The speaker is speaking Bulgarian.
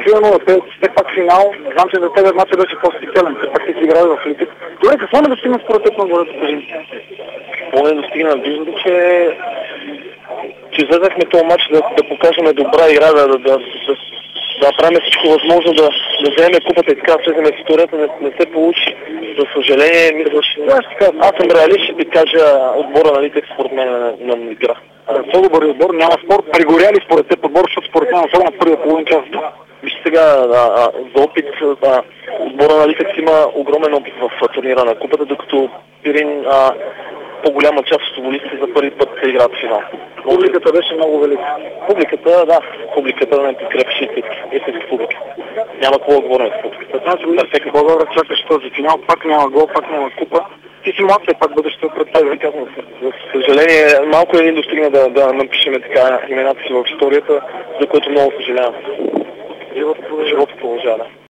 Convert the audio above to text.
примерно все пак финал, знам, че за тебе матчът беше по-специален, все пак ти си играл в Липец. Добре, какво не достигна според теб на горето, кажи? Какво не достигна? Виждате, че излезахме този матч да покажем добра игра, да правим всичко възможно, да вземем купата и така влезем в историята, не се получи. За съжаление, мисля, че аз съм реалист, ще ти кажа отбора на Литекс според мен на игра. Много добър отбор, няма спорт. Пригоря ли според теб отбор, защото според мен особено в първия половин час? Вижте сега, за опит, отбора на Литекс има огромен опит в турнира на купата, докато Пирин по-голяма част от футболистите за първи път се играят в финал. Публиката беше много велика. Публиката не подкрепеше истинска публика. Няма какво да говорим с публиката. Значи, всеки Българ чакаш този финал, пак няма гол, пак няма купа. Ти си млад, все пак бъдещето пред тебе. За съжаление, малко не ни достигна да напишем така имената си в историята, за което много съжалявам.